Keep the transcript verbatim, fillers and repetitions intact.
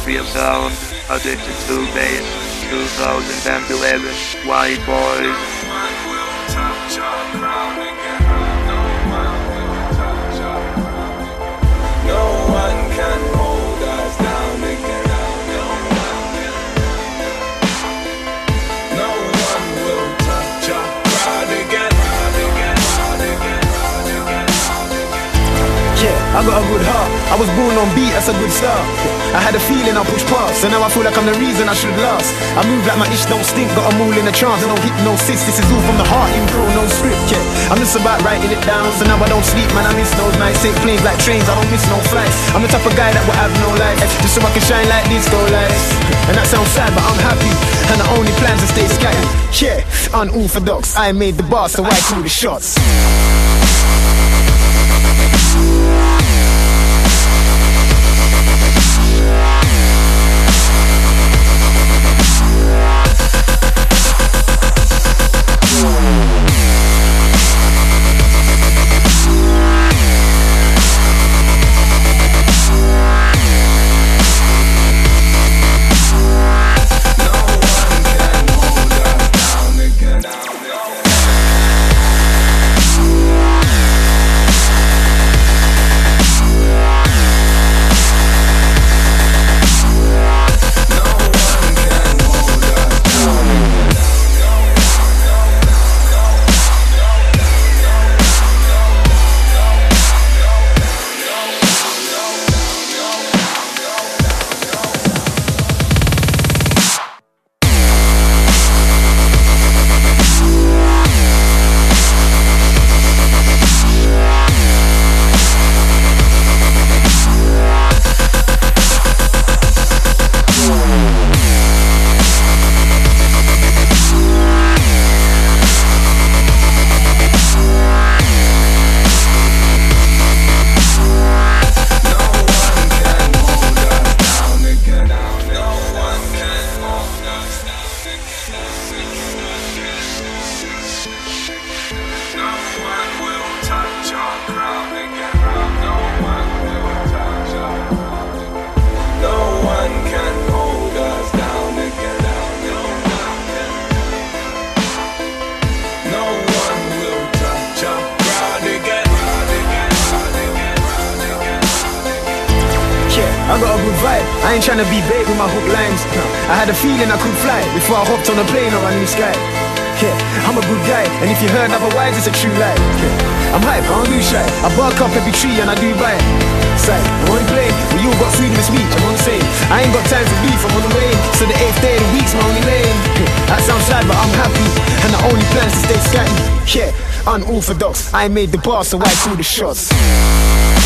industrial sound, addicted to bass, two thousand eleven, White Boys. No one can hold us down again. No one will touch our crowd again. Yeah, I got a good heart. I was born on beat, that's a good start. I had a feeling I pushed past, and now I feel like I'm the reason I should last. I move like my ish don't stink, got them all in a trance. I don't hit no sis, this is all from the heart, intro, no script, yeah. I'm just about writing it down, so now I don't sleep, man, I miss those nights. Take planes like trains, I don't miss no flights. I'm the type of guy that will have no life, just so I can shine like disco lights. And that sounds sad, but I'm happy, and the only plan's to stay scattered. Yeah, unorthodox, I made the bar, so I call the shots. I got a good vibe, I ain't tryna be bait with my hook lines. No. I had a feeling I could fly before I hopped on a plane or a new sky. Yeah, I'm a good guy, and if you heard otherwise, it's a true lie. Yeah. I'm hype, I don't do shy. I bark up every tree and I do buy it. Side, I'm only playing, we all got freedom of speech, I'm on the same. I ain't got time for beef, I'm on the way. So the eighth day of the week's my only lane. Yeah. That sounds sad, but I'm happy, and the only plan's to stay scatty. Yeah, unorthodox, I made the bar, so I call the shots.